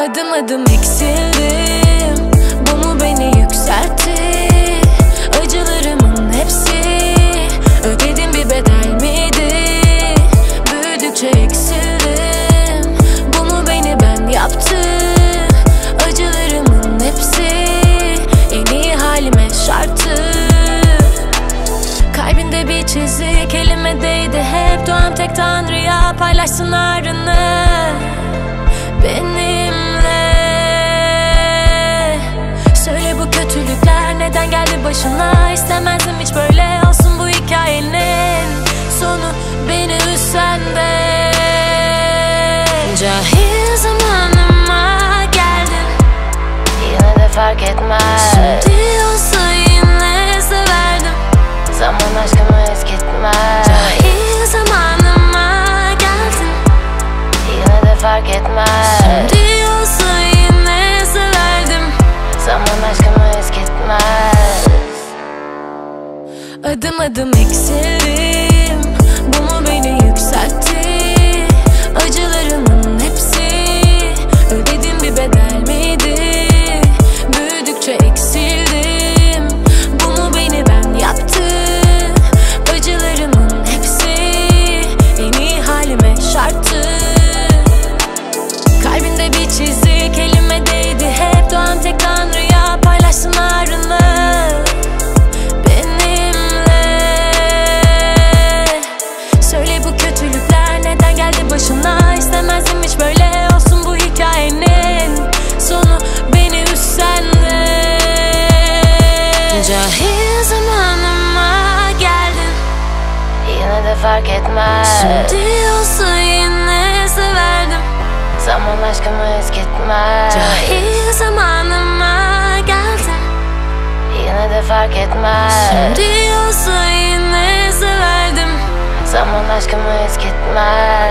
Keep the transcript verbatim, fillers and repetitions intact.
Adım adım eksildim, bu mu beni yükseltti? Acılarımın hepsi ödedim bir bedel miydi? Büyüdükçe eksildim, bu mu beni ben yaptı? Acılarımın hepsi en iyi halime şarttı. Kalbinde bir çizik, elime değdi hep. Doğan tek Tanrı'ya paylaşsın ağrını benimle. Söyle bu kötülükler neden geldi başına? İstemezdim hiç böyle olsun bu hikayenin sonu, beni üzsen de. Cahil zamanıma geldin, Yine de fark etmez. şimdi olsa yine severdim. Zaman aşkımı eskitmez. Cahil zamanıma geldin, Yine de fark etmez. şimdi olsa yine severdim. Zaman aşkımı eskitmez. Adım adım eksildim, bu mu beni yükseltti? Acılarımın hepsi ödedim bir bedel miydi? Büyüdükçe eksildim, bu mu beni ben yaptı? Acılarımın hepsi en iyi halime şarttı. Kalbinde bir çizik, elime değdi hep. Doğan tek Tanrı'ya paylaşsın ağrını benimle. Söyle bu kötülükler neden geldi başına? İstemezdim hiç böyle olsun bu hikayenin sonu, beni üzsen de. Cahil zamanıma geldin, Yine de fark etmez. şimdi olsa yine severdim. Zaman aşkımı eskitmez. Cahil zamanıma geldin, Yine de fark etmez. şimdi olsa yine severdim. Zaman aşkımı eskitmez.